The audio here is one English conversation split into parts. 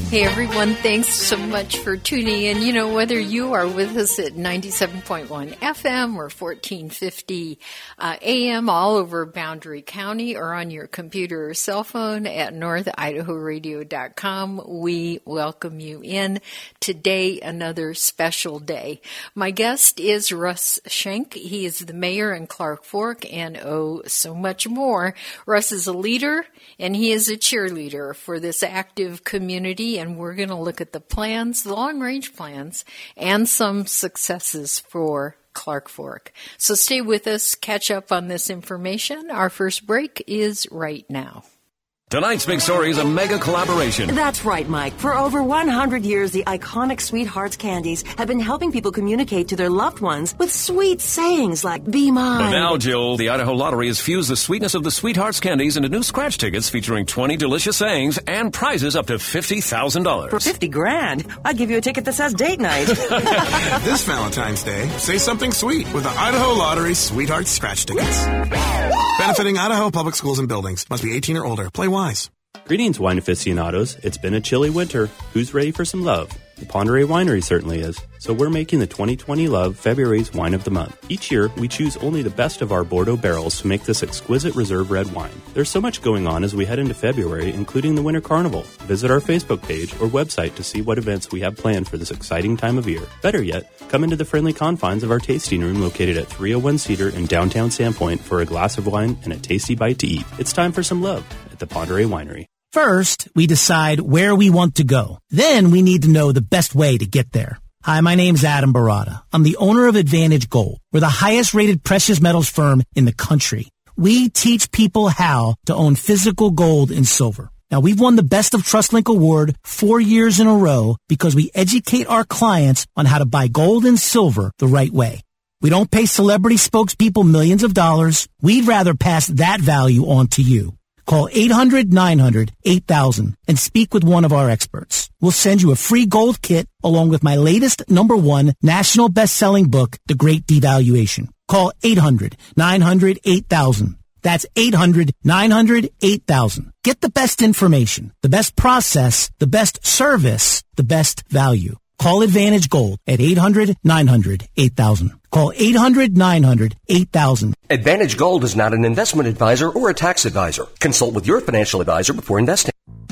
Hey everyone, thanks so much for tuning in. You know, whether you are with us at 97.1 FM or 1450 AM all over Boundary County or on your computer or cell phone at northidahoradio.com, we welcome you in. Today, another special day. My guest is Russ Schenck. He is the mayor in Clark Fork and so much more. Russ is a leader and he is a cheerleader for this active community, and we're going to look at the plans, the long-range plans, and some successes for Clark Fork. So stay with us, catch up on this information. Our first break is right now. Tonight's big story is a mega collaboration. That's right, Mike. For over 100 years, the iconic Sweethearts candies have been helping people communicate to their loved ones with sweet sayings like, be mine. But now, Jill, the Idaho Lottery has fused the sweetness of the Sweethearts candies into new scratch tickets featuring 20 delicious sayings and prizes up to $50,000. For $50,000, I'd give you a ticket that says date night. This Valentine's Day, say something sweet with the Idaho Lottery Sweethearts scratch tickets. Benefiting Idaho public schools and buildings. Must be 18 or older. Play wise. Greetings, wine aficionados. It's been a chilly winter. Who's ready for some love? The Pend Oreille Winery certainly is. So we're making the 2020 Love February's Wine of the Month. Each year, we choose only the best of our Bordeaux barrels to make this exquisite reserve red wine. There's so much going on as we head into February, including the Winter Carnival. Visit our Facebook page or website to see what events we have planned for this exciting time of year. Better yet, come into the friendly confines of our tasting room located at 301 Cedar in downtown Sandpoint for a glass of wine and a tasty bite to eat. It's time for some love at the Pend Oreille Winery. First, we decide where we want to go. Then we need to know the best way to get there. Hi, my name's Adam Barada. I'm the owner of Advantage Gold. We're the highest rated precious metals firm in the country. We teach people how to own physical gold and silver. Now, we've won the Best of TrustLink Award 4 years in a row because we educate our clients on how to buy gold and silver the right way. We don't pay celebrity spokespeople millions of dollars. We'd rather pass that value on to you. Call 800-900-8000 and speak with one of our experts. We'll send you a free gold kit along with my latest #1 national best-selling book, The Great Devaluation. Call 800-900-8000. That's 800-900-8000. Get the best information, the best process, the best service, the best value. Call Advantage Gold at 800-900-8000. Call 800-900-8000. Advantage Gold is not an investment advisor or a tax advisor. Consult with your financial advisor before investing.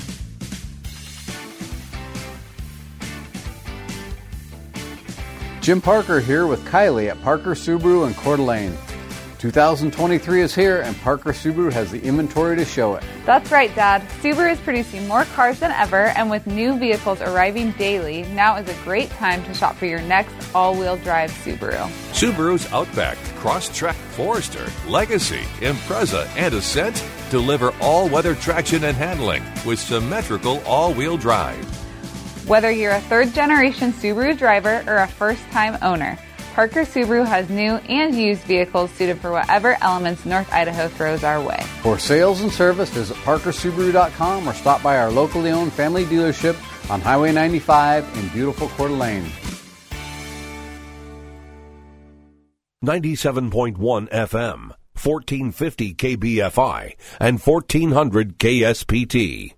Jim Parker here with Kylie at Parker Subaru in Coeur d'Alene. 2023 is here, and Parker Subaru has the inventory to show it. That's right, Dad. Subaru is producing more cars than ever, and with new vehicles arriving daily, now is a great time to shop for your next all-wheel drive Subaru. Subaru's Outback, Crosstrek, Forester, Legacy, Impreza, and Ascent deliver all-weather traction and handling with symmetrical all-wheel drive. Whether you're a third-generation Subaru driver or a first-time owner, Parker Subaru has new and used vehicles suited for whatever elements North Idaho throws our way. For sales and service, visit parkersubaru.com or stop by our locally owned family dealership on Highway 95 in beautiful Coeur d'Alene. 97.1 FM, 1450 KBFI, and 1400 KSPT.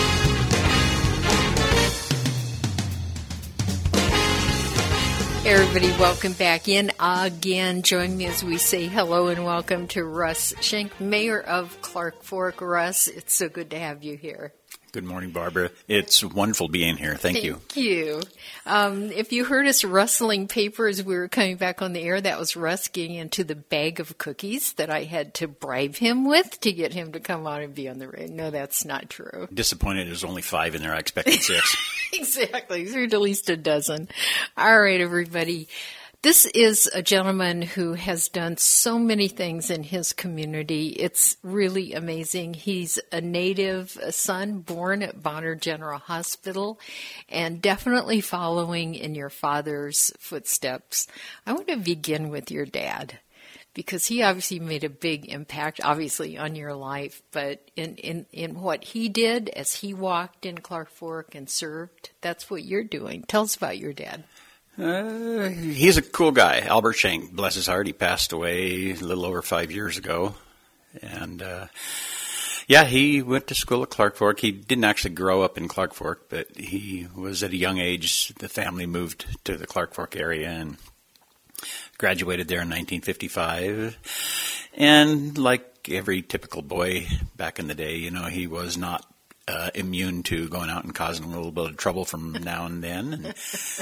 Everybody, welcome back in again. Join me as we say hello and welcome to Russ Schenck, Mayor of Clark Fork. Russ, it's so good to have you here. Good morning, Barbara. It's wonderful being here. Thank you. Thank you. If you heard us rustling paper as we were coming back on the air, that was Russ getting into the bag of cookies that I had to bribe him with to get him to come on and be on the radio. No, that's not true. Disappointed there's only 5 in there. I expected 6. Exactly. There's at least a dozen. All right, everybody. This is a gentleman who has done so many things in his community. It's really amazing. He's a native son born at Bonner General Hospital and definitely following in your father's footsteps. I want to begin with your dad because he obviously made a big impact, obviously, on your life, but in what he did as he walked in Clark Fork and served, that's what you're doing. Tell us about your dad. He's a cool guy. Albert Schenck, bless his heart, he passed away a little over 5 years ago. And, Yeah, he went to school at Clark Fork. He didn't actually grow up in Clark Fork, but he was at a young age. The family moved to the Clark Fork area and graduated there in 1955. And like every typical boy back in the day, he was not immune to going out and causing a little bit of trouble from now and then.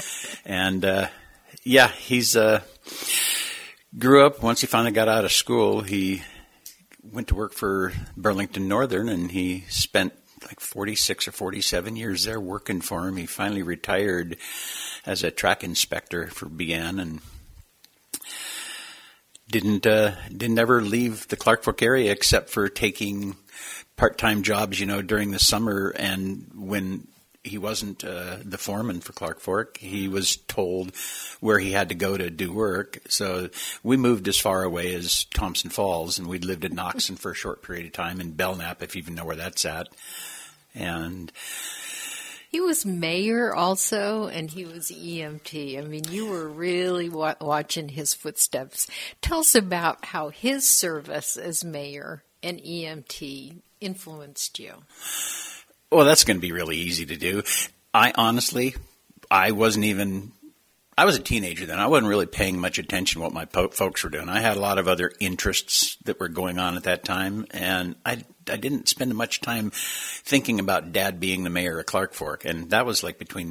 He's grew up. Once he finally got out of school, he went to work for Burlington Northern, and he spent like 46 or 47 years there working for him. He finally retired as a track inspector for BN, and didn't ever leave the Clark Fork area except for taking part-time jobs, during the summer. And when he wasn't the foreman for Clark Fork, he was told where he had to go to do work. So we moved as far away as Thompson Falls, and we'd lived in Noxon for a short period of time, in Belknap, if you even know where that's at. And he was mayor also, and he was EMT. I mean, you were really watching his footsteps. Tell us about how his service as mayor and EMT influenced you. Well, that's going to be really easy to do. I was a teenager then. I wasn't really paying much attention to what my folks were doing. I had a lot of other interests that were going on at that time, and I didn't spend much time thinking about Dad being the mayor of Clark Fork. And that was like between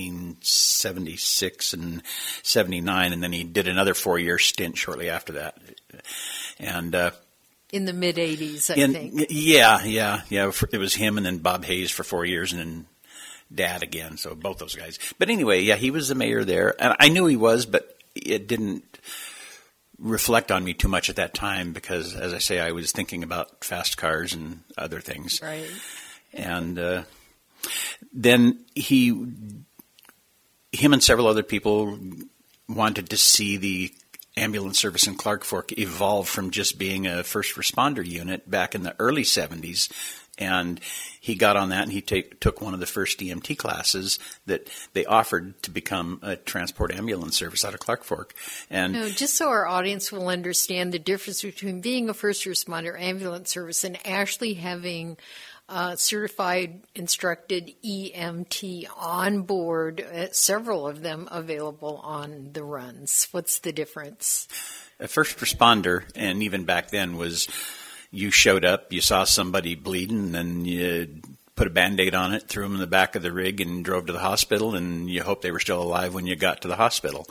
1976 and 79, and then he did another 4-year stint shortly after that. And in the mid-'80s, I think. Yeah. It was him and then Bob Hayes for 4 years, and then Dad again, so both those guys. But anyway, yeah, he was the mayor there. And I knew he was, but it didn't reflect on me too much at that time because, as I say, I was thinking about fast cars and other things. Right. And then him and several other people wanted to see the ambulance service in Clark Fork evolved from just being a first responder unit back in the early 70s. And he got on that, and he took one of the first EMT classes that they offered to become a transport ambulance service out of Clark Fork. And just so our audience will understand the difference between being a first responder ambulance service and actually having certified, instructed EMT on board, several of them available on the runs. What's the difference? A first responder, and even back then, was you showed up, you saw somebody bleeding, and you put a Band-Aid on it, threw them in the back of the rig, and drove to the hospital, and you hoped they were still alive when you got to the hospital.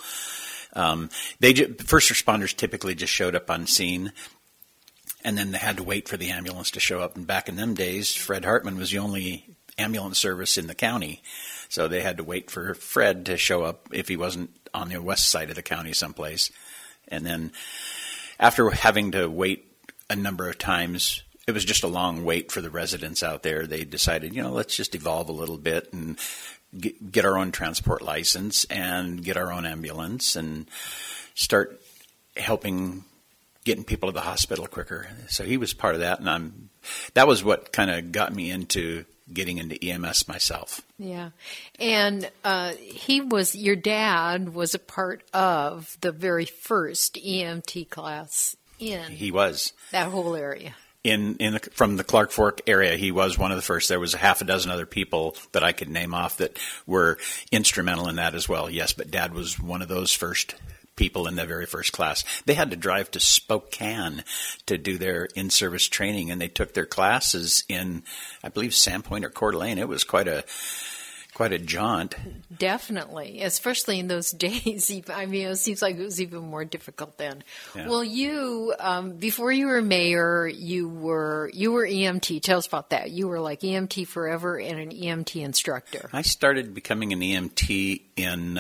First responders typically just showed up on scene, and then they had to wait for the ambulance to show up. And back in them days, Fred Hartman was the only ambulance service in the county. So they had to wait for Fred to show up if he wasn't on the west side of the county someplace. And then after having to wait a number of times, it was just a long wait for the residents out there. They decided, let's just evolve a little bit and get our own transport license and get our own ambulance and start helping getting people to the hospital quicker. So he was part of that, and that was what kind of got me into getting into EMS myself. Yeah. And your dad was a part of the very first EMT class He was. That whole area. From the Clark Fork area, he was one of the first. There was a half a dozen other people that I could name off that were instrumental in that as well. Yes, but Dad was one of those first people in the very first class. They had to drive to Spokane to do their in-service training, and they took their classes in, I believe, Sandpoint or Coeur d'Alene. It was quite a jaunt. Definitely, especially in those days. I mean, it seems like it was even more difficult then. Yeah. Well, you before you were mayor, you were EMT. Tell us about that. You were like EMT forever and an EMT instructor. I started becoming an EMT in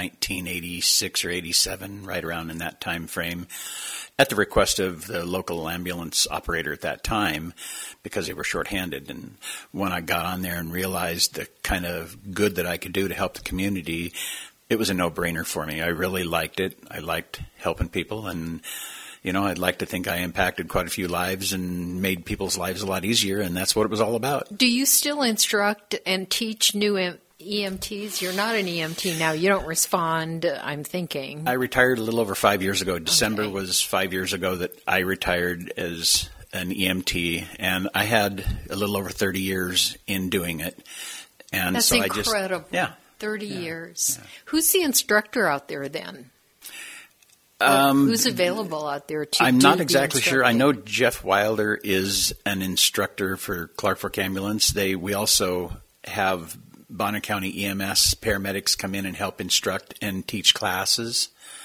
1986 or 87, right around in that time frame, at the request of the local ambulance operator at that time, because they were shorthanded. And when I got on there and realized the kind of good that I could do to help the community, it was a no-brainer for me. I really liked it. I liked helping people, and I'd like to think I impacted quite a few lives and made people's lives a lot easier, and that's what it was all about. Do you still instruct and teach new EMTs? You're not an EMT now. You don't respond, I'm thinking. I retired a little over 5 years ago. December was 5 years ago that I retired as an EMT, and I had a little over 30 years in doing it. And That's so incredible. 30 years. Yeah. Who's the instructor out there then? Who's available out there to I'm not exactly sure. I know Jeff Wilder is an instructor for Clark Fork Ambulance. We also have Bonner County EMS paramedics come in and help instruct and teach classes.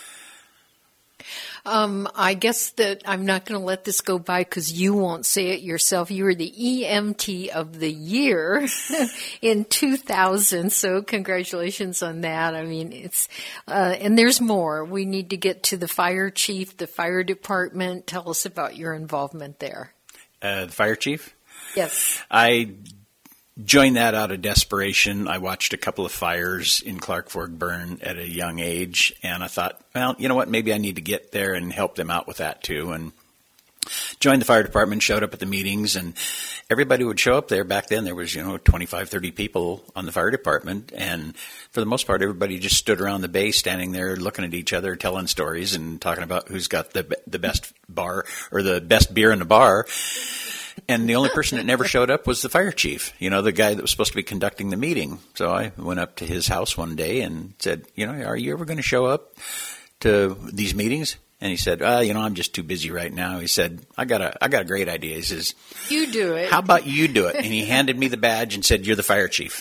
I guess that I'm not going to let this go by because you won't say it yourself. You were the EMT of the year in 2000, so congratulations on that. I mean, it's and there's more. We need to get to the fire chief, the fire department. Tell us about your involvement there. The fire chief? Yes. I joined that out of desperation. I watched a couple of fires in Clark Fork burn at a young age, and I thought, well, you know what, maybe I need to get there and help them out with that too. And joined the fire department, showed up at the meetings, and everybody would show up there. Back then there was, 25, 30 people on the fire department, and for the most part everybody just stood around the bay standing there looking at each other, telling stories and talking about who's got the best bar or the best beer in the bar. And the only person that never showed up was the fire chief, the guy that was supposed to be conducting the meeting. So I went up to his house one day and said, are you ever going to show up to these meetings? And he said, I'm just too busy right now. He said, I got a great idea. He says, you do it. How about you do it? And he handed me the badge and said, you're the fire chief.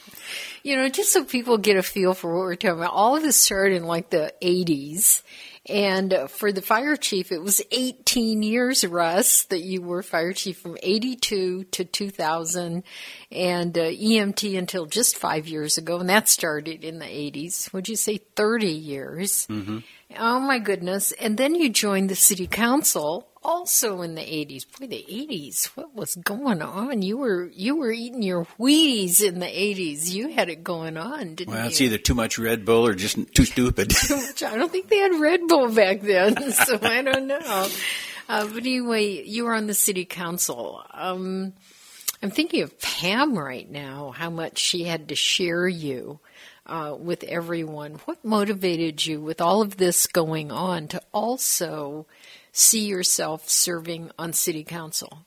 Just so people get a feel for what we're talking about, all of this started in like the 80s. And for the fire chief, it was 18 years, Russ, that you were fire chief from 82 to 2000 and EMT until just 5 years ago. And that started in the 80s. Would you say 30 years? Mm-hmm. Oh, my goodness. And then you joined the city council also in the 80s. Boy, the 80s, what was going on? You were eating your Wheaties in the 80s. You had it going on, didn't you? Well, it's either too much Red Bull or just too stupid. Too much. I don't think they had Red Bull back then, so I don't know. But anyway, you were on the city council. I'm thinking of Pam right now, how much she had to share you with everyone. What motivated you with all of this going on to also see yourself serving on city council?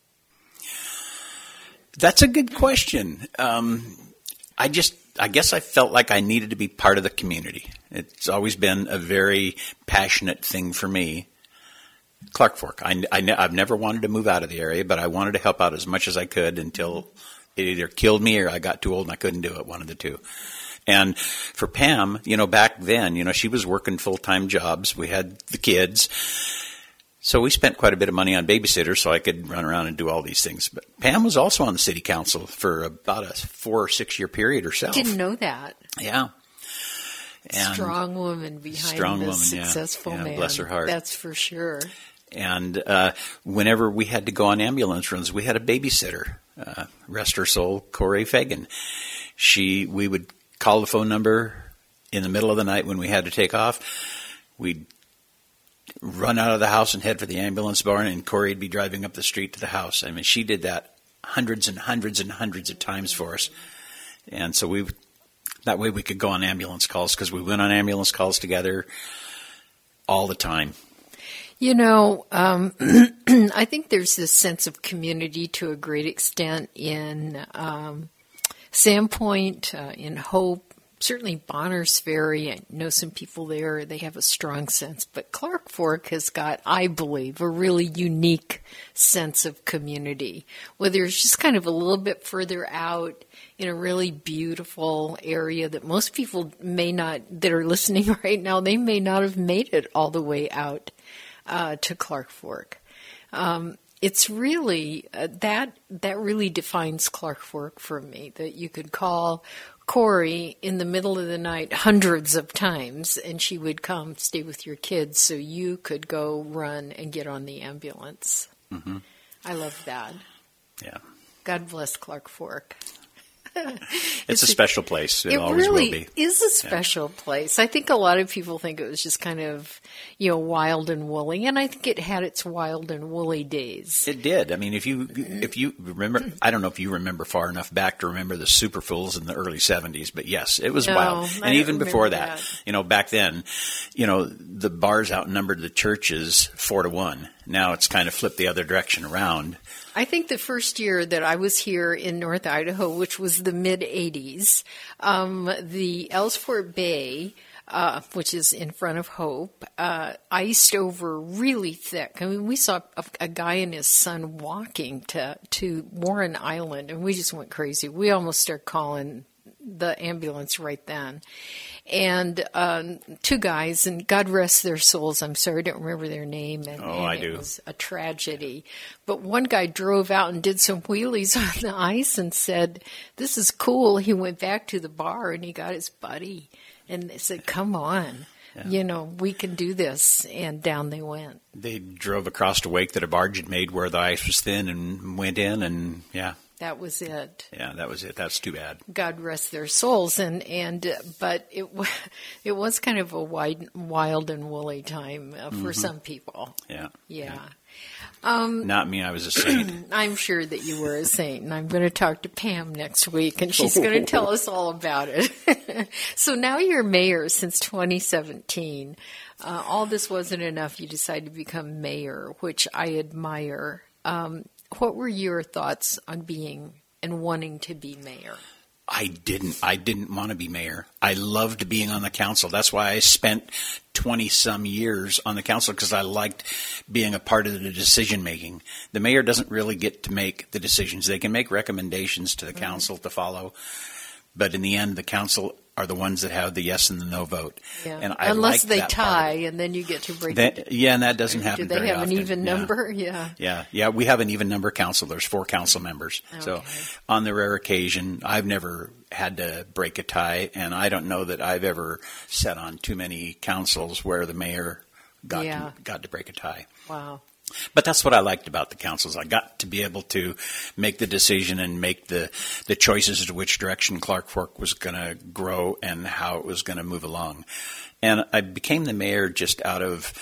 That's a good question. I guess I felt like I needed to be part of the community. It's always been a very passionate thing for me. Clark Fork. I've never wanted to move out of the area, but I wanted to help out as much as I could until it either killed me or I got too old and I couldn't do it, one of the two. And for Pam, back then, she was working full-time jobs. We had the kids. So we spent quite a bit of money on babysitters so I could run around and do all these things. But Pam was also on the city council for about a 4 or 6 year period herself. Didn't know that. Yeah. And strong woman behind this successful man. Bless her heart. That's for sure. And whenever we had to go on ambulance runs, we had a babysitter, rest her soul, Corey Fagan. We would call the phone number in the middle of the night when we had to take off. We'd run out of the house and head for the ambulance barn, and Corey'd be driving up the street to the house. I mean, she did that hundreds and hundreds and hundreds of times for us. And so that way we could go on ambulance calls because we went on ambulance calls together all the time. I think there's this sense of community to a great extent in Sandpoint, in Hope, certainly Bonners Ferry. I know some people there. They have a strong sense. But Clark Fork has got, I believe, a really unique sense of community, whether it's just kind of a little bit further out in a really beautiful area that most people that are listening right now, they may not have made it all the way out to Clark Fork. It's really, that really defines Clark Fork for me, that you could call Corey in the middle of the night hundreds of times, and she would come stay with your kids so you could go run and get on the ambulance. Mm-hmm. I love that. Yeah. God bless Clark Fork. It's a special place. It always really will be. Is a special place. I think a lot of people think it was just kind of, wild and woolly, and I think it had its wild and woolly days. It did. I mean, if you remember, I don't know if you remember far enough back to remember the Superfools in the early 70s, but yes, it was wild. And even before that, back then, the bars outnumbered the churches 4-1. Now it's kind of flipped the other direction around. I think the first year that I was here in North Idaho, which was the mid-'80s, the Ellsfort Bay, which is in front of Hope, iced over really thick. I mean, we saw a guy and his son walking to Warren Island, and we just went crazy. We almost started calling the ambulance right then. And two guys, and God rest their souls, I'm sorry, I don't remember their name. And I do. It was a tragedy. But one guy drove out and did some wheelies on the ice and said, "This is cool." He went back to the bar and he got his buddy. And they said, "Come on, we can do this." And down they went. They drove across a wake that a barge had made where the ice was thin and went in, and that was it. Yeah, that was it. That's too bad. God rest their souls. But it was kind of a wild and woolly time for some people. Yeah. Not me. I was a saint. I'm sure that you were a saint, and I'm going to talk to Pam next week, and she's going to tell us all about it. So now you're mayor since 2017. All this wasn't enough. You decided to become mayor, which I admire. What were your thoughts on being and wanting to be mayor? I didn't want to be mayor. I loved being on the council. That's why I spent 20-some years on the council, because I liked being a part of the decision making. The mayor doesn't really get to make the decisions. They can make recommendations to the council to follow, but in the end, the council are the ones that have the yes and the no vote. Yeah. And I unless they tie, and then you get to break it. Yeah, and that doesn't happen very often. Do they have an even number? Yeah, we have an even number council. There's 4 council members. Okay. So on the rare occasion, I've never had to break a tie, and I don't know that I've ever sat on too many councils where the mayor got to break a tie. Wow. But that's what I liked about the councils. I got to be able to make the decision and make the choices as to which direction Clark Fork was going to grow and how it was going to move along. And I became the mayor just out of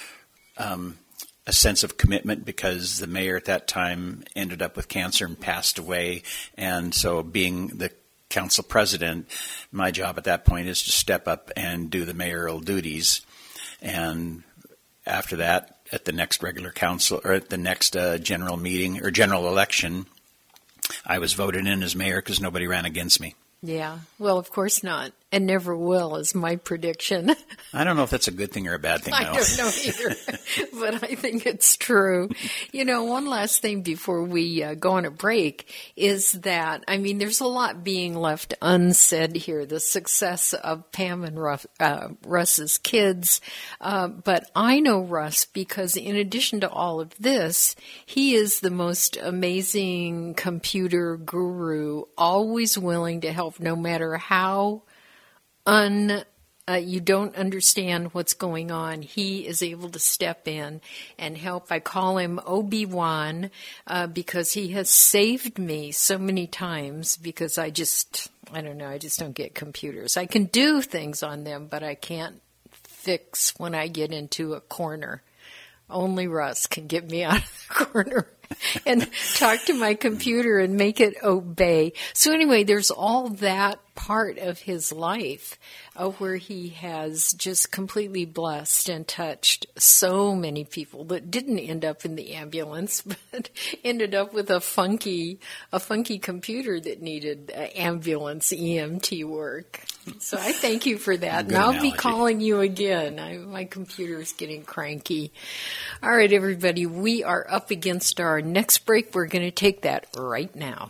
a sense of commitment, because the mayor at that time ended up with cancer and passed away. And so being the council president, my job at that point is to step up and do the mayoral duties. And after that, at the next regular council, or at the next general meeting or general election, I was voted in as mayor because nobody ran against me. Yeah, well, of course not, and never will, is my prediction. I don't know if that's a good thing or a bad thing. I don't know either, but I think it's true. One last thing before we go on a break is that, there's a lot being left unsaid here. The success of Pam and Russ's kids, but I know Russ because in addition to all of this, he is the most amazing computer guru, always willing to help no matter how you don't understand what's going on. He is able to step in and help. I call him Obi-Wan because he has saved me so many times, because I don't get computers. I can do things on them, but I can't fix when I get into a corner. Only Russ can get me out of the corner and talk to my computer and make it obey. So anyway, there's all that part of his life where he has just completely blessed and touched so many people that didn't end up in the ambulance, but ended up with a funky computer that needed ambulance EMT work. So I thank you for that. And I'll be calling you again. My computer is getting cranky. All right, everybody, we are up against our next break. We're going to take that right now.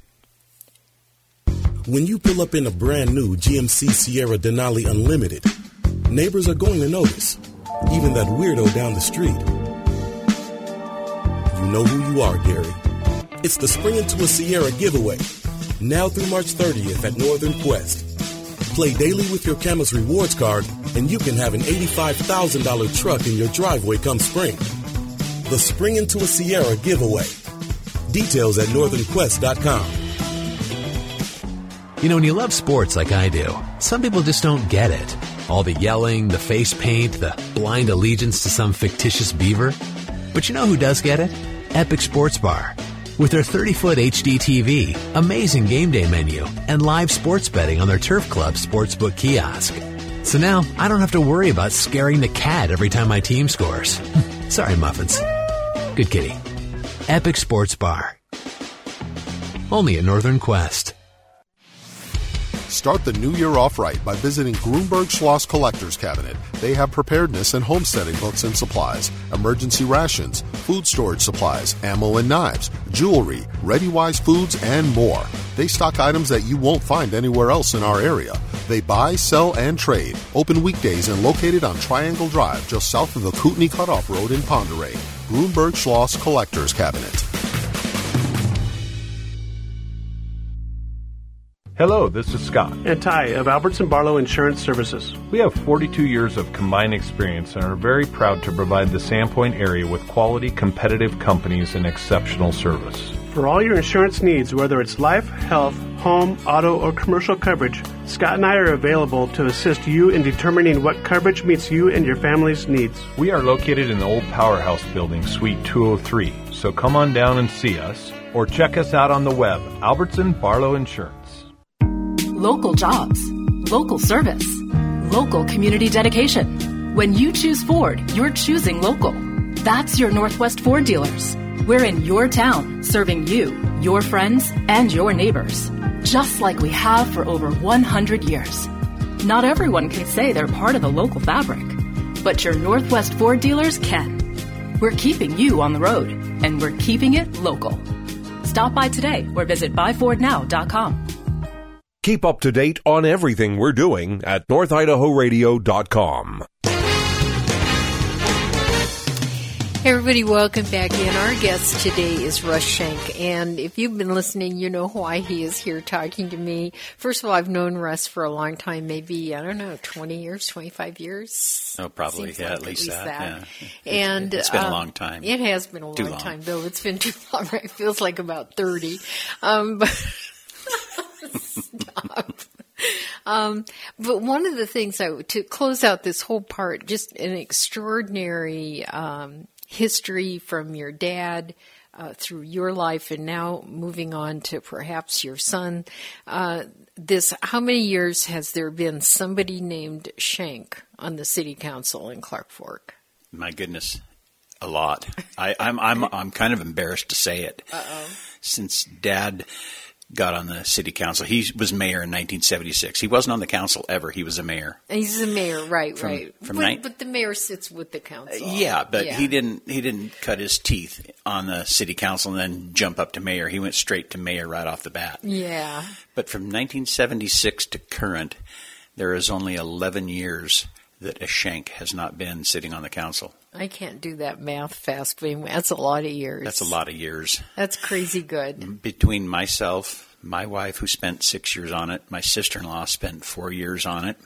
When you pull up in a brand new GMC Sierra Denali Unlimited, neighbors are going to notice, even that weirdo down the street. You know who you are, Gary. It's the Spring Into a Sierra giveaway, now through March 30th at Northern Quest. Play daily with your Camas Rewards card, and you can have an $85,000 truck in your driveway come spring. The Spring Into a Sierra giveaway. Details at northernquest.com. You know, when you love sports like I do, some people just don't get it. All the yelling, the face paint, the blind allegiance to some fictitious beaver. But you know who does get it? Epic Sports Bar. With their 30-foot HD TV, amazing game day menu, and live sports betting on their Turf Club sportsbook kiosk. So now, I don't have to worry about scaring the cat every time my team scores. Sorry, Muffins. Good kitty. Epic Sports Bar. Only at Northern Quest. Start the new year off right by visiting Grunberg Schloss Collector's Cabinet. They have preparedness and homesteading books and supplies, emergency rations, food storage supplies, ammo and knives, jewelry, ReadyWise foods, and more. They stock items that you won't find anywhere else in our area. They buy, sell, and trade. Open weekdays and located on Triangle Drive, just south of the Kootenai Cutoff Road in Ponderay. Grunberg Schloss Collector's Cabinet. Hello, this is Scott and Ty of Albertson Barlow Insurance Services. We have 42 years of combined experience and are very proud to provide the Sandpoint area with quality, competitive companies and exceptional service. For all your insurance needs, whether it's life, health, home, auto, or commercial coverage, Scott and I are available to assist you in determining what coverage meets you and your family's needs. We are located in the old Powerhouse building, Suite 203, so come on down and see us or check us out on the web, Albertson Barlow Insurance. Local jobs, local service, local community dedication. When you choose Ford, you're choosing local. That's your Northwest Ford dealers. We're in your town, serving you, your friends, and your neighbors, just like we have for over 100 years. Not everyone can say they're part of the local fabric, but your Northwest Ford dealers can. We're keeping you on the road, and we're keeping it local. Stop by today or visit buyfordnow.com. Keep up to date on everything we're doing at NorthIdahoRadio.com. Hey everybody, welcome back in. Our guest today is Russ Schenck, and if you've been listening, you know why he is here talking to me. First of all, I've known Russ for a long time, maybe, 20 years, 25 years? Oh, probably, Seems yeah, like at least that. Yeah. And it's been a long time. It has been a long time, though. It's been too long, right? It feels like about 30. Stop. But one of the things to close out this whole part, just an extraordinary history from your dad through your life, and now moving on to perhaps your son. How many years has there been somebody named Schenck on the city council in Clark Fork? My goodness, a lot. I'm kind of embarrassed to say it. Since Dad got on the city council. He was mayor in 1976. He wasn't on the council ever. He was a mayor. He's a mayor, right. But the mayor sits with the council. He didn't cut his teeth on the city council and then jump up to mayor. He went straight to mayor right off the bat. Yeah. But from 1976 to current, there is only 11 years that a Schenck has not been sitting on the council. I can't do that math fast. That's a lot of years. That's a lot of years. That's crazy good. Between myself, my wife, who spent 6 years on it, my sister-in-law spent 4 years on it,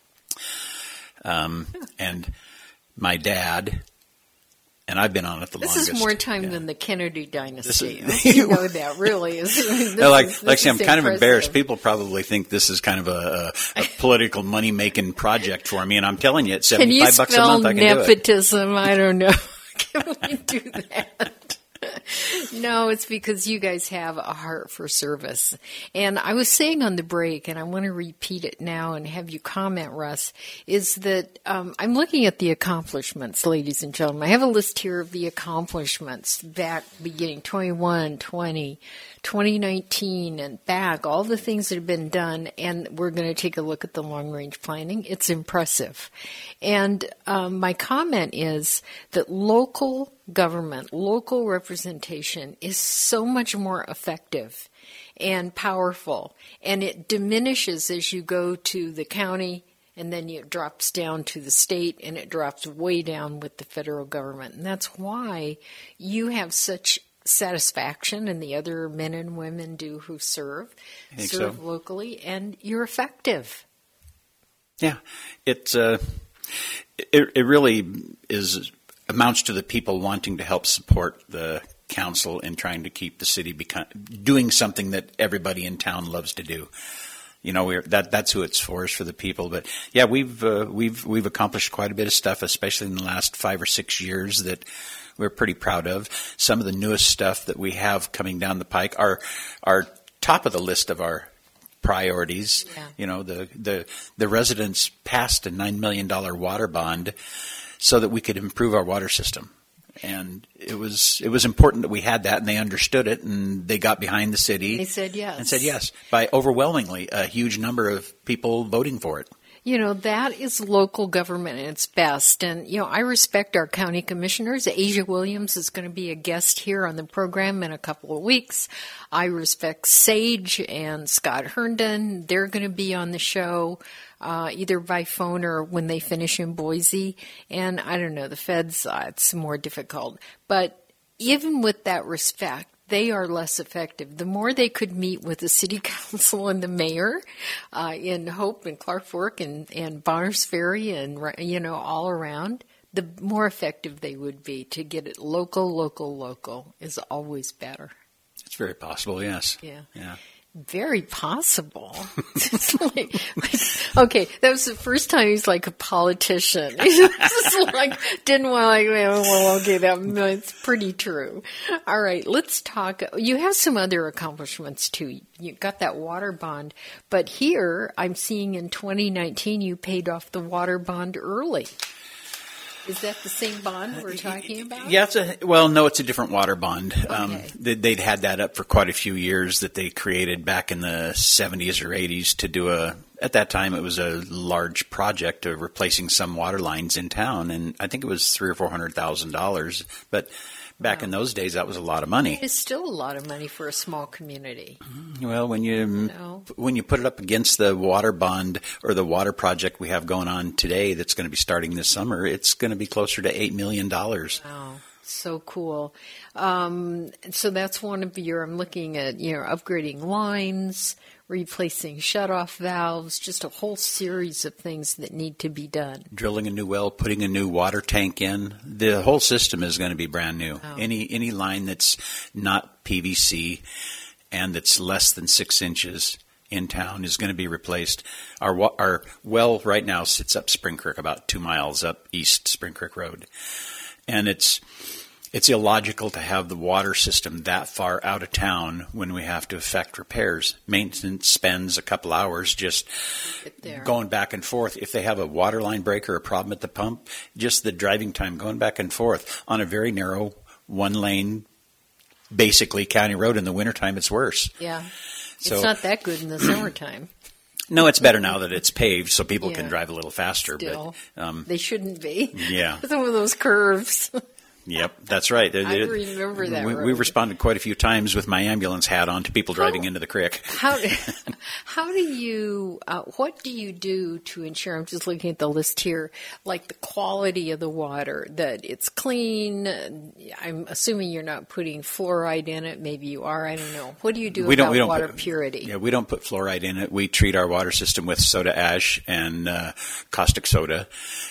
and my dad, and I've been on it the longest. This is more time than the Kennedy dynasty. You know that, really. I'm kind of embarrassed. People probably think this is kind of a political money-making project for me, and I'm telling you, at $75 a month, I can nepotism? Do it. I don't know. Can we do that? No, it's because you guys have a heart for service. And I was saying on the break, and I want to repeat it now and have you comment, Russ, is that I'm looking at the accomplishments, ladies and gentlemen. I have a list here of the accomplishments back beginning 21, 20, 2019 and back, all the things that have been done, and we're going to take a look at the long-range planning. It's impressive. And my comment is that local government, local representation is so much more effective and powerful, and it diminishes as you go to the county, and then it drops down to the state, and it drops way down with the federal government. And that's why you have such satisfaction, and the other men and women do who serve locally, and you're effective. Yeah, it really amounts to the people wanting to help support the council in trying to keep the city doing something that everybody in town loves to do. That's who it's for, is for the people. But yeah, we've accomplished quite a bit of stuff, especially in the last 5 or 6 years, that we're pretty proud of. Some of the newest stuff that we have coming down the pike are top of the list of our priorities. Yeah. The residents passed a $9 million water bond so that we could improve our water system. And it was important that we had that, and they understood it, and they got behind the city. They said yes. And said yes, by overwhelmingly a huge number of people voting for it. That is local government at its best. And, I respect our county commissioners. Asia Williams is going to be a guest here on the program in a couple of weeks. I respect Sage and Scott Herndon. They're going to be on the show either by phone or when they finish in Boise. And I don't know, the feds, it's more difficult. But even with that respect, they are less effective. The more they could meet with the city council and the mayor in Hope and Clark Fork and Bonners Ferry and, all around, the more effective they would be. To get it local is always better. It's very possible, yes. Yeah. Very possible. Okay, that was the first time he's like a politician. That's pretty true. All right, let's talk. You have some other accomplishments too. You got that water bond, but here I'm seeing in 2019 you paid off the water bond early. Is that the same bond we're talking about? Yeah, it's a different water bond. Okay. They'd had that up for quite a few years, that they created back in the 70s or 80s to do at that time it was a large project of replacing some water lines in town, and I think it was $300,000 or $400,000. But back in those days, that was a lot of money. It's still a lot of money for a small community. Well, when you put it up against the water bond or the water project we have going on today that's going to be starting this summer, it's going to be closer to $8 million. Wow, so cool. So that's one of I'm looking at, upgrading lines, replacing shutoff valves, just a whole series of things that need to be done. Drilling a new well, putting a new water tank in. The whole system is going to be brand new. Oh. Any line that's not PVC and that's less than 6 inches in town is going to be replaced. Our well right now sits up Spring Creek, about 2 miles up East Spring Creek Road. And it's illogical to have the water system that far out of town when we have to effect repairs. Maintenance spends a couple hours just going back and forth. If they have a water line break or a problem at the pump, just the driving time going back and forth on a very narrow 1-lane, basically county road. In the wintertime, it's worse. Yeah. So, it's not that good in the summertime. No, it's better now that it's paved, so people can drive a little faster. Still, but they shouldn't be. Yeah. Some of those curves. Yep, that's right. I remember that road. We responded quite a few times with my ambulance hat on to people driving into the creek. How do you, what do you do to ensure, I'm just looking at the list here, like the quality of the water, that it's clean? I'm assuming you're not putting fluoride in it. Maybe you are. I don't know. What do you do about water purity? Yeah, we don't put fluoride in it. We treat our water system with soda ash and caustic soda.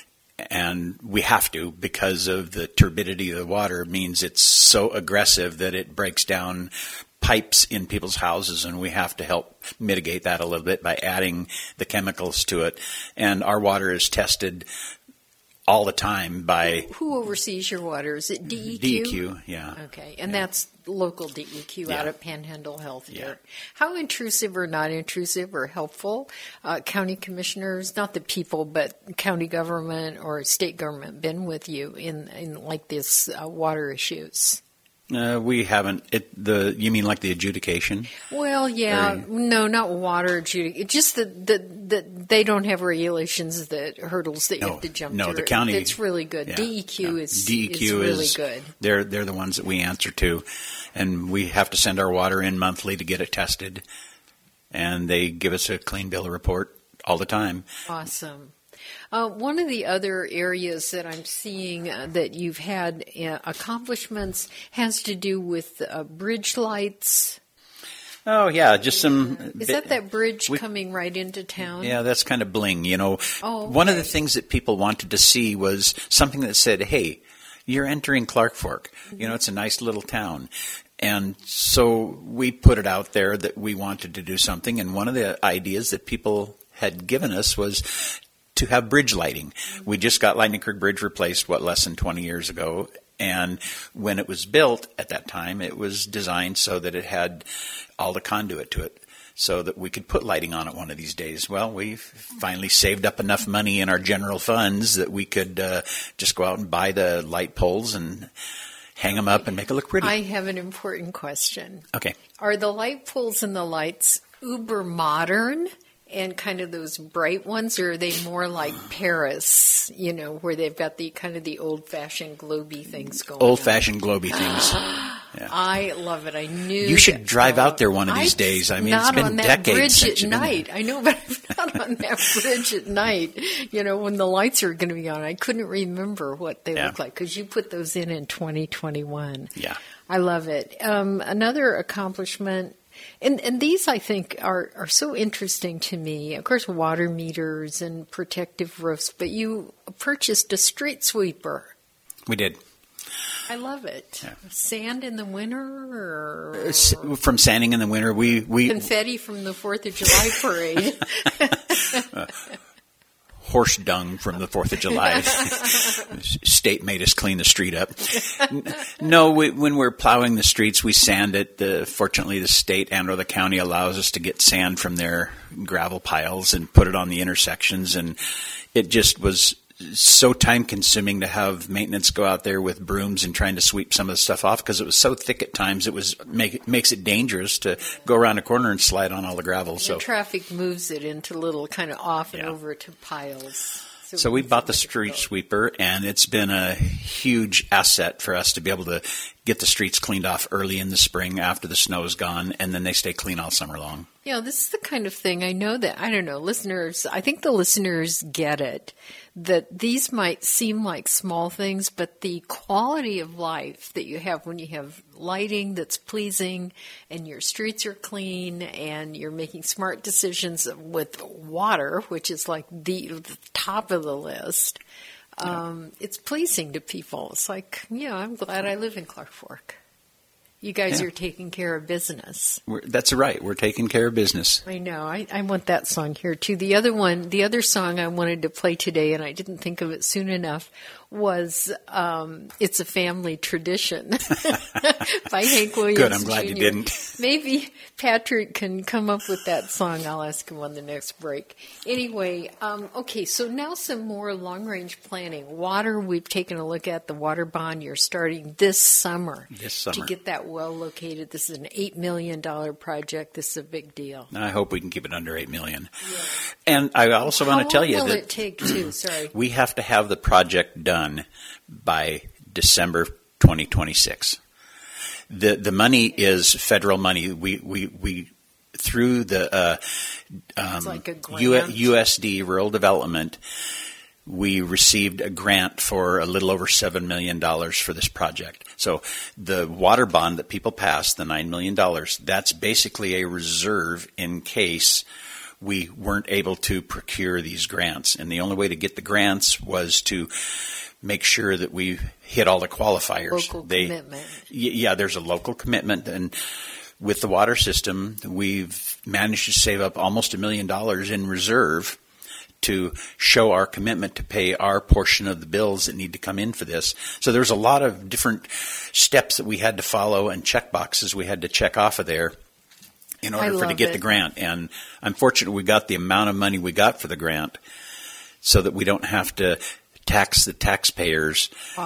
And we have to, because of the turbidity of the water. It means it's so aggressive that it breaks down pipes in people's houses, and we have to help mitigate that a little bit by adding the chemicals to it. And our water is tested all the time by... Who oversees your water? Is it DEQ? DEQ, yeah. Okay, and that's local DEQ out at Panhandle Health here. Yeah. How intrusive or not intrusive or helpful county commissioners, not the people, but county government or state government been with you in like this water issues? We haven't. You mean like the adjudication? Well, yeah. No, not water adjudication. Just that they don't have regulations, hurdles that you have to jump through. No, the county. It's really good. Yeah, DEQ is really good. They're the ones that we answer to. And we have to send our water in monthly to get it tested. And they give us a clean bill of report all the time. Awesome. One of the other areas that I'm seeing that you've had accomplishments has to do with bridge lights. Oh, yeah, just some... Is that bridge coming right into town? Yeah, that's kind of bling, One of the things that people wanted to see was something that said, hey, you're entering Clark Fork. Mm-hmm. It's a nice little town. And so we put it out there that we wanted to do something, and one of the ideas that people had given us was to have bridge lighting. We just got Lightning Creek Bridge replaced, less than 20 years ago, and when it was built at that time, it was designed so that it had all the conduit to it, so that we could put lighting on it one of these days. Well, we finally saved up enough money in our general funds that we could just go out and buy the light poles and hang them up and make it look pretty. I have an important question. Okay. Are the light poles and the lights uber modern and kind of those bright ones, or are they more like Paris, where they've got the kind of the old-fashioned globy things going on? Old-fashioned globy things. Yeah. I love it. I knew you should drive out there one of these days. I mean, it's been decades since you've been there. Not on that bridge at night. I know, but I'm not on that bridge at night. When the lights are going to be on, I couldn't remember what they look like because you put those in 2021. Yeah, I love it. Another accomplishment. And these, I think, are so interesting to me. Of course, water meters and protective roofs, but you purchased a street sweeper. We did. I love it. Yeah. Sand in the winter? Or from sanding in the winter, we confetti from the 4th of July parade. Horse dung from the 4th of July. State made us clean the street up. No, when we're plowing the streets, we sand it. Fortunately, the state and/or the county allows us to get sand from their gravel piles and put it on the intersections. And it just was so time-consuming to have maintenance go out there with brooms and trying to sweep some of the stuff off because it was so thick at times. It makes it dangerous to go around a corner and slide on all the gravel. So traffic moves it into little kind of off and over to piles. So we bought the street sweeper, and it's been a huge asset for us to be able to get the streets cleaned off early in the spring after the snow is gone, and then they stay clean all summer long. This is the kind of thing I know that, listeners, I think the listeners get it, that these might seem like small things, but the quality of life that you have when you have lighting that's pleasing and your streets are clean and you're making smart decisions with water, which is like the top of the list, it's pleasing to people. It's like, I'm glad I live in Clark Fork. You guys are taking care of business. That's right. We're taking care of business. I know. I want that song here, too. The other song I wanted to play today, and I didn't think of it soon enough, was It's a Family Tradition by Hank Williams Good. I'm glad Jr. you didn't. Maybe Patrick can come up with that song. I'll ask him on the next break. Anyway, okay, so now some more long-range planning. Water, we've taken a look at the water bond. You're starting this summer. To get that well located. This is an $8 million project. This is a big deal. I hope we can keep it under $8 million. Yeah. And I also want to tell you that how long will it take, too? Sorry. We have to have the project done by December 2026. The money is federal money. We through the like a grant. USD Rural Development, we received a grant for a little over $7 million for this project. So the water bond that people passed, the $9 million, that's basically a reserve in case we weren't able to procure these grants. And the only way to get the grants was to make sure that we hit all the qualifiers. Local commitment. Yeah, there's a local commitment. And with the water system, we've managed to save up almost $1 million in reserve to show our commitment to pay our portion of the bills that need to come in for this. So there's a lot of different steps that we had to follow and check boxes we had to check off of there in order to get the grant. And I'm fortunate we got the amount of money we got for the grant so that we don't have to tax the taxpayers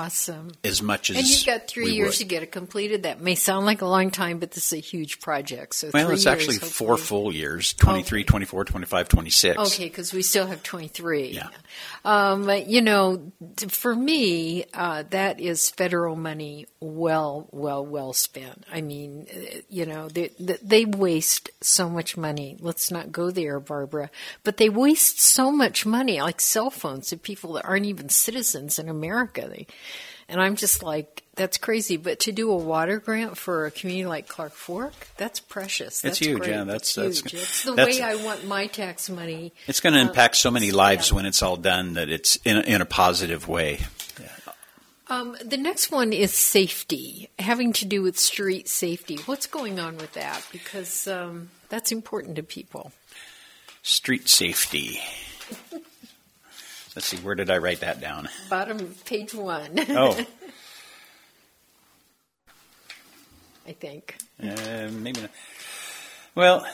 as much as And you've got 3 years to get it completed. That may sound like a long time, but this is a huge project. So well, it's actually hopefully 4 full years, 23, 24, 25, 26. Okay, because we still have 23. Yeah. For me, that is federal money well spent. I mean, they waste so much money. Let's not go there, Barbara. But they waste so much money, like cell phones, to people that aren't even citizens in America. And I'm just like, that's crazy. But to do a water grant for a community like Clark Fork, that's precious. That's huge. Great. Yeah, that's huge. It's the way I want my tax money. It's going to impact so many lives when it's all done that it's in a positive way. Yeah. The next one is safety, having to do with street safety. What's going on with that? Because that's important to people. Street safety. Let's see, where did I write that down? Bottom of page 1. Oh. I think. Maybe not. Well,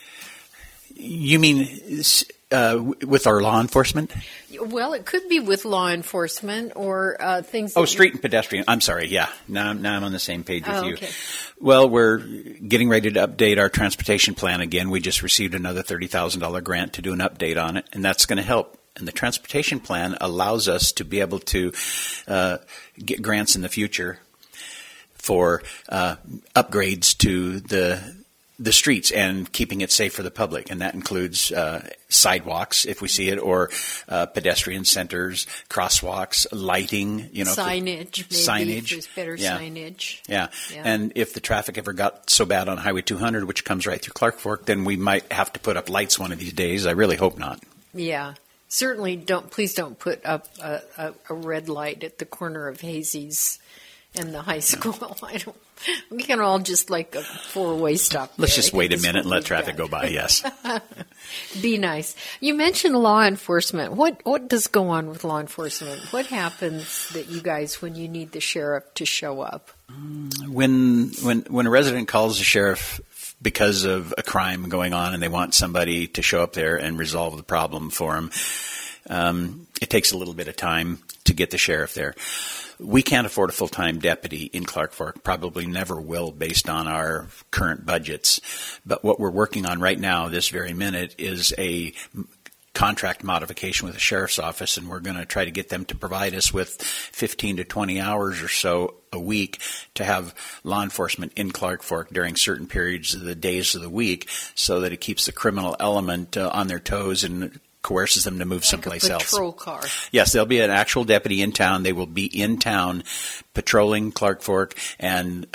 you mean with our law enforcement? Well, it could be with law enforcement or things. Oh, street and pedestrian. I'm sorry. Yeah. Now I'm on the same page with you. Okay. Well, we're getting ready to update our transportation plan again. We just received another $30,000 grant to do an update on it, and that's going to help. And the transportation plan allows us to be able to get grants in the future for upgrades to the streets and keeping it safe for the public, and that includes sidewalks, if we see it, or pedestrian centers, crosswalks, lighting, signage. Maybe if there's better signage. Yeah, and if the traffic ever got so bad on Highway 200, which comes right through Clark Fork, then we might have to put up lights one of these days. I really hope not. Yeah. Certainly please don't put up a red light at the corner of Hazy's and the high school. No. We can all just like a 4-way stop. Let's just wait a minute and let traffic go by, yes. Be nice. You mentioned law enforcement. What does go on with law enforcement? What happens that you guys, when you need the sheriff to show up? When a resident calls the sheriff because of a crime going on and they want somebody to show up there and resolve the problem for them, it takes a little bit of time to get the sheriff there. We can't afford a full-time deputy in Clark Fork, probably never will based on our current budgets. But what we're working on right now, this very minute, is a contract modification with the sheriff's office, and we're going to try to get them to provide us with 15 to 20 hours or so a week to have law enforcement in Clark Fork during certain periods of the days of the week so that it keeps the criminal element on their toes and coerces them to move someplace else. Patrol car. Yes, there'll be an actual deputy in town. They will be in town patrolling Clark Fork and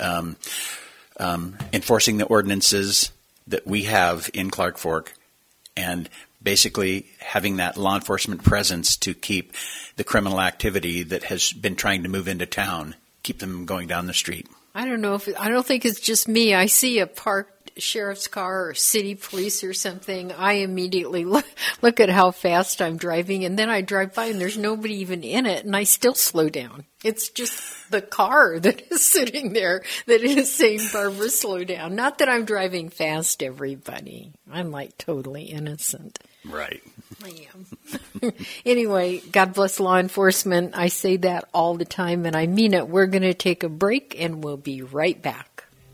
enforcing the ordinances that we have in Clark Fork, and basically having that law enforcement presence to keep the criminal activity that has been trying to move into town, keep them going down the street. I don't think it's just me. I see a parked sheriff's car or city police or something. I immediately look at how fast I'm driving, and then I drive by and there's nobody even in it, and I still slow down. It's just the car that is sitting there that is saying, Barbara, slow down. Not that I'm driving fast, everybody. I'm like totally innocent. Right. I am. Anyway, God bless law enforcement. I say that all the time, and I mean it. We're going to take a break, and we'll be right back.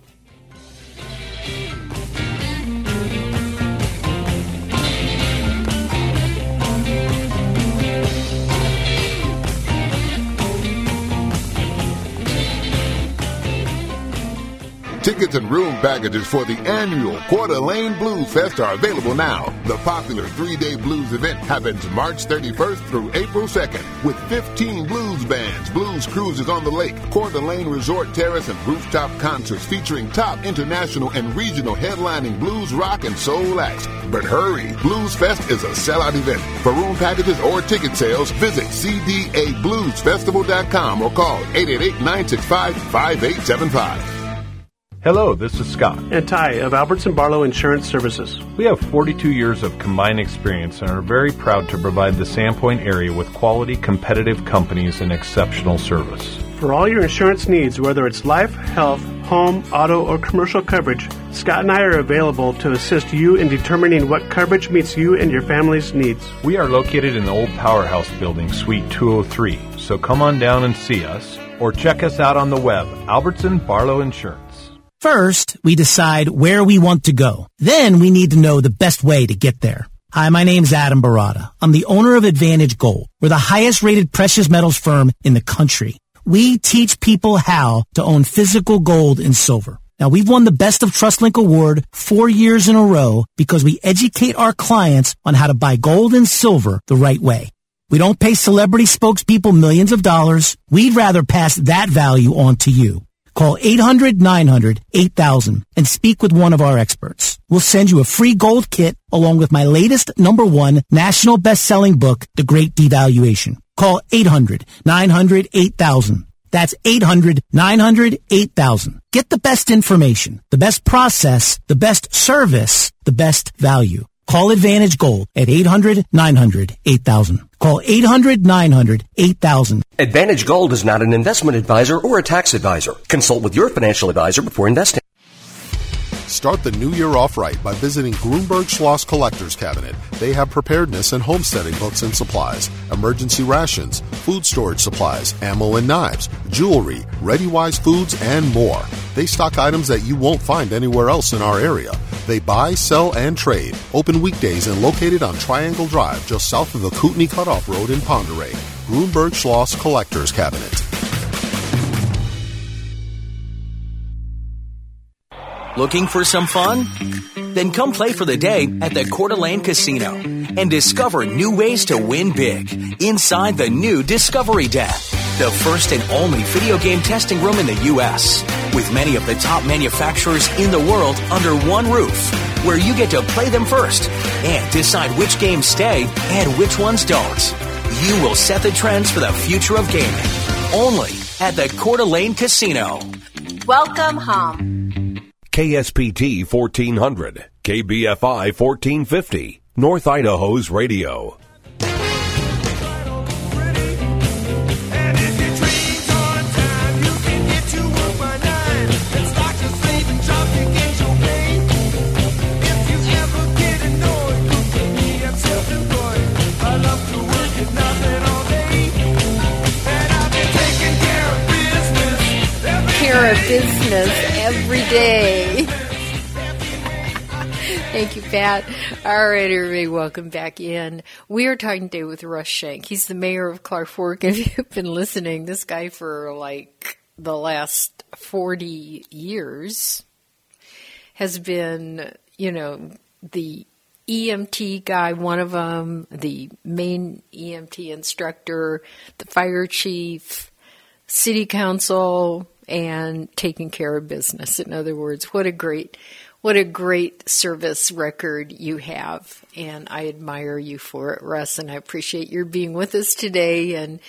Tickets and room packages for the annual Coeur d'Alene Blues Fest are available now. The popular 3-day blues event happens March 31st through April 2nd with 15 blues bands, blues cruises on the lake, Coeur d'Alene Resort Terrace, and rooftop concerts featuring top international and regional headlining blues, rock, and soul acts. But hurry, Blues Fest is a sellout event. For room packages or ticket sales, visit cdabluesfestival.com or call 888-965-5875. Hello, this is Scott. And Ty of Albertson Barlow Insurance Services. We have 42 years of combined experience and are very proud to provide the Sandpoint area with quality, competitive companies and exceptional service. For all your insurance needs, whether it's life, health, home, auto, or commercial coverage, Scott and I are available to assist you in determining what coverage meets you and your family's needs. We are located in the old Powerhouse building, Suite 203, so come on down and see us or check us out on the web, Albertson Barlow Insurance. First, we decide where we want to go. Then we need to know the best way to get there. Hi, my name's Adam Barada. I'm the owner of Advantage Gold. We're the highest rated precious metals firm in the country. We teach people how to own physical gold and silver. Now, we've won the Best of TrustLink Award 4 years in a row because we educate our clients on how to buy gold and silver the right way. We don't pay celebrity spokespeople millions of dollars. We'd rather pass that value on to you. Call 800-900-8000 and speak with one of our experts. We'll send you a free gold kit along with my latest #1 national best-selling book, The Great Devaluation. Call 800-900-8000. That's 800-900-8000. Get the best information, the best process, the best service, the best value. Call Advantage Gold at 800-900-8000. Call 800-900-8000. Advantage Gold is not an investment advisor or a tax advisor. Consult with your financial advisor before investing. Start the new year off right by visiting Grunberg Schloss Collector's Cabinet. They have preparedness and homesteading books and supplies, emergency rations, food storage supplies, ammo and knives, jewelry, ReadyWise foods, and more. They stock items that you won't find anywhere else in our area. They buy, sell, and trade. Open weekdays and located on Triangle Drive, just south of the Kootenai Cutoff Road in Ponderay. Grunberg Schloss Collector's Cabinet. Looking for some fun? Then come play for the day at the Coeur d'Alene Casino and discover new ways to win big inside the new Discovery Den, the first and only video game testing room in the U.S. with many of the top manufacturers in the world under one roof, where you get to play them first and decide which games stay and which ones don't. You will set the trends for the future of gaming, only at the Coeur d'Alene Casino. Welcome home. KSPT 1400, KBFI 1450, North Idaho's radio. Care of business every day. Thank you, Pat. All right, everybody, welcome back in. We are talking today with Russ Shank. He's the mayor of Clark Fork. If you've been listening, this guy for like the last 40 years has been, you know, the EMT guy, one of them, the main EMT instructor, the fire chief, city council, and taking care of business. In other words, what a great service record you have, and I admire you for it, Russ, and I appreciate your being with us today and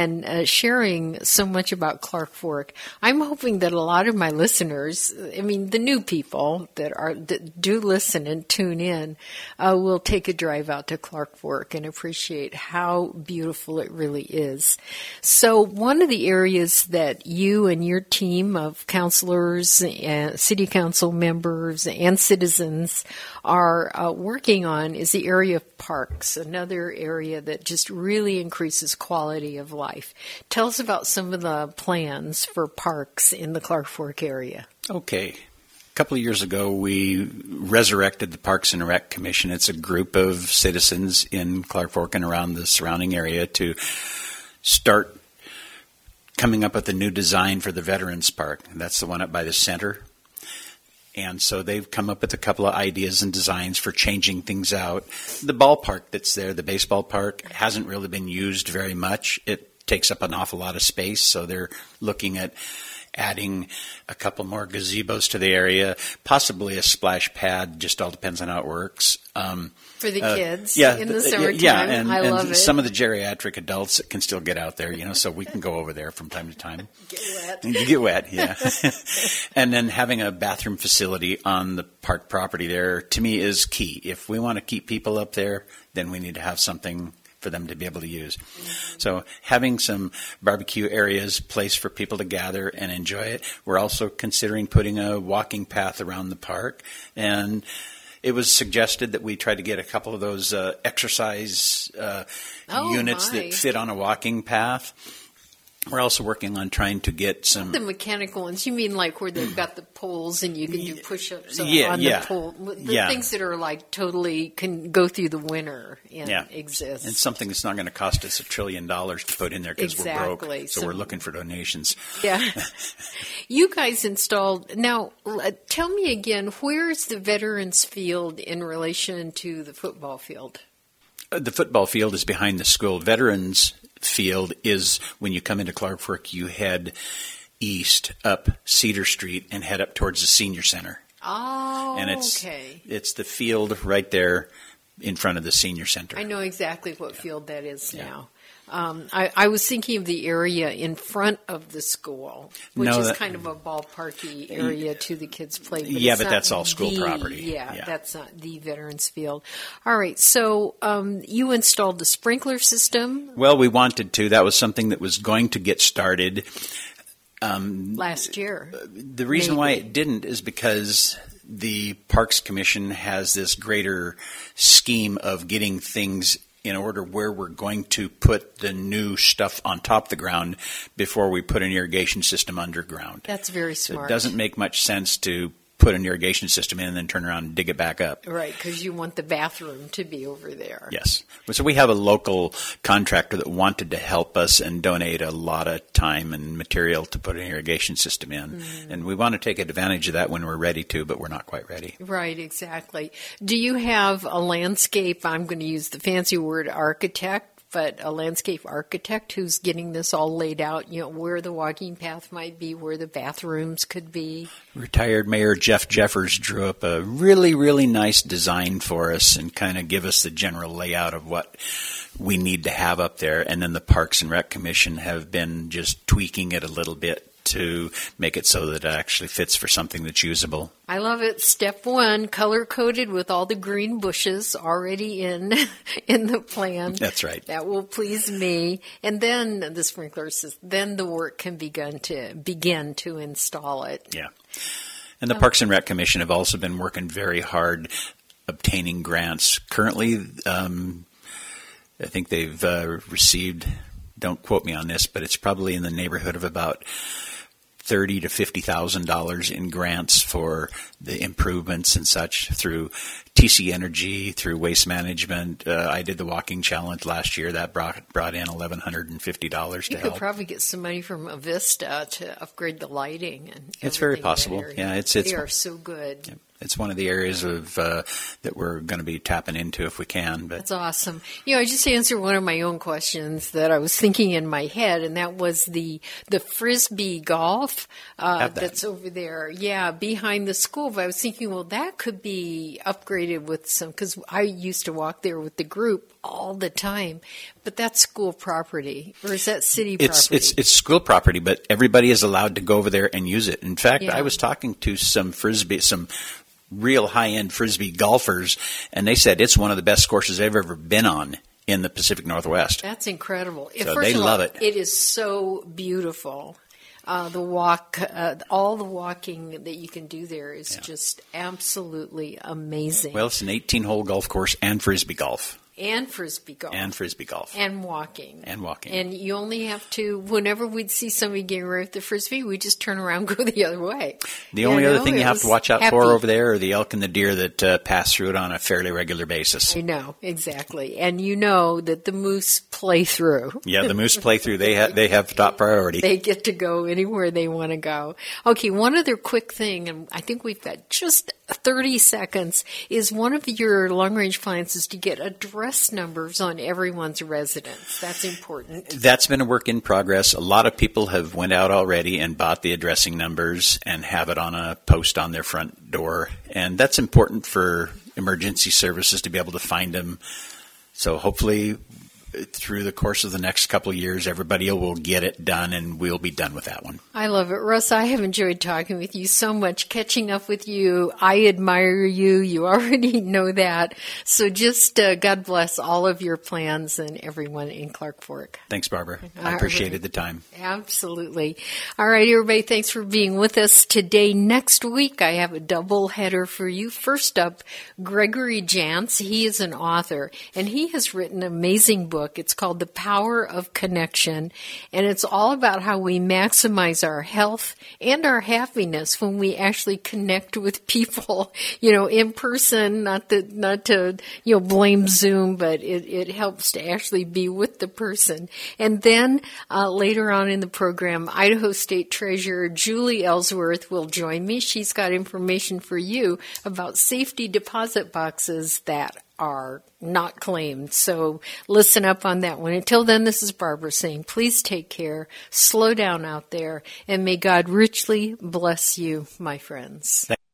sharing so much about Clark Fork. I'm hoping that a lot of my listeners, I mean the new people that do listen and tune in, will take a drive out to Clark Fork and appreciate how beautiful it really is. So one of the areas that you and your team of counselors and city council members and citizens are working on is the area of parks, another area that just really increases quality of life. Tell us about some of the plans for parks in the Clark Fork area. Okay. A couple of years ago, we resurrected the Parks and Rec Commission. It's a group of citizens in Clark Fork and around the surrounding area to start coming up with a new design for the Veterans Park. That's the one up by the center. And so they've come up with a couple of ideas and designs for changing things out. The ballpark that's there, the baseball park, hasn't really been used very much. It takes up an awful lot of space, so they're looking at adding a couple more gazebos to the area, possibly a splash pad, just all depends on how it works. For the kids in the summertime. Yeah, and love it. Some of the geriatric adults can still get out there, so we can go over there from time to time. Get wet, yeah. And then having a bathroom facility on the park property there, to me, is key. If we want to keep people up there, then we need to have something for them to be able to use. Mm-hmm. So having some barbecue areas, place for people to gather and enjoy it. We're also considering putting a walking path around the park, and it was suggested that we try to get a couple of those exercise units that fit on a walking path. We're also working on trying to get some... The mechanical ones. You mean like where they've got the poles and you can do push-ups on the pole? The things that are like totally can go through the winter and exist. And something that's not going to cost us $1 trillion to put in there because we're broke. So we're looking for donations. Yeah. You guys installed... Now, tell me again, where's the Veterans Field in relation to the football field? The football field is behind the school. Veterans Field is when you come into Clark Fork, you head east up Cedar Street and head up towards the senior center. Oh, and it's the field right there in front of the senior center. I know exactly what field that is now. I was thinking of the area in front of the school, which is kind of a ballparky area to the kids' play. But that's all school property. Yeah, that's not the Veterans Field. All right, so you installed the sprinkler system? Well, we wanted to. That was something that was going to get started last year. The reason why it didn't is because the Parks Commission has this greater scheme of getting things in order where we're going to put the new stuff on top of the ground before we put an irrigation system underground. That's very smart. So it doesn't make much sense to put an irrigation system in and then turn around and dig it back up. Right, because you want the bathroom to be over there. Yes. So we have a local contractor that wanted to help us and donate a lot of time and material to put an irrigation system in. Mm-hmm. And we want to take advantage of that when we're ready to, but we're not quite ready. Right, exactly. Do you have a landscape, I'm going to use the fancy word architect, but a landscape architect who's getting this all laid out, where the walking path might be, where the bathrooms could be? Retired Mayor Jeff Jeffers drew up a really, really nice design for us and kind of give us the general layout of what we need to have up there. And then the Parks and Rec Commission have been just tweaking it a little bit to make it so that it actually fits for something that's usable. I love it. Step 1, color-coded with all the green bushes already in the plan. That's right. That will please me. And then the sprinkler system, then the work can begin to install it. Yeah. And the Parks and Rec Commission have also been working very hard obtaining grants. Currently, I think they've received, don't quote me on this, but it's probably in the neighborhood of about $30,000 to $50,000 in grants for the improvements and such through TC Energy, through Waste Management. I did the walking challenge last year. That brought in $1,150 to help. You could probably get some money from Avista to upgrade the lighting. And it's very possible. Yeah, they are so good. Yeah. It's one of the areas of that we're going to be tapping into if we can. But that's awesome. I just answered one of my own questions that I was thinking in my head, and that was the Frisbee golf that's over there. Yeah, behind the school. But I was thinking, well, that could be upgraded with some, because I used to walk there with the group all the time. But that's school property, or is that city property? It's school property, but everybody is allowed to go over there and use it. In fact, I was talking to some real high-end Frisbee golfers, and they said it's one of the best courses they've ever been on in the Pacific Northwest. That's incredible. So they love it. It is so beautiful. The walk, all the walking that you can do there is just absolutely amazing. Well, it's an 18-hole golf course and Frisbee golf. And Frisbee golf. And Frisbee golf. And walking. And walking. And you only have to, whenever we'd see somebody getting ready with the Frisbee, we just turn around and go the other way. The only other thing you have to watch out for over there are the elk and the deer that pass through it on a fairly regular basis. I know, exactly. And you know that the moose play through. Yeah, the moose play through. They have top priority. They get to go anywhere they want to go. Okay, one other quick thing, and I think we've got just 30 seconds, is one of your long-range plans is to get address numbers on everyone's residence. That's important. That's been a work in progress. A lot of people have went out already and bought the addressing numbers and have it on a post on their front door. And that's important for emergency services to be able to find them. So hopefully through the course of the next couple of years, everybody will get it done, and we'll be done with that one. I love it. Russ, I have enjoyed talking with you so much, catching up with you. I admire you. You already know that. So just God bless all of your plans and everyone in Clark Fork. Thanks, Barbara. I appreciated the time. Absolutely. All right, everybody, thanks for being with us today. Next week, I have a double header for you. First up, Gregory Jantz. He is an author, and he has written an amazing book. It's called The Power of Connection, and it's all about how we maximize our health and our happiness when we actually connect with people, in person, not to blame Zoom, but it helps to actually be with the person. And then later on in the program, Idaho State Treasurer Julie Ellsworth will join me. She's got information for you about safety deposit boxes that are not claimed. So listen up on that one. Until then, this is Barbara saying, please take care, slow down out there, and may God richly bless you, my friends.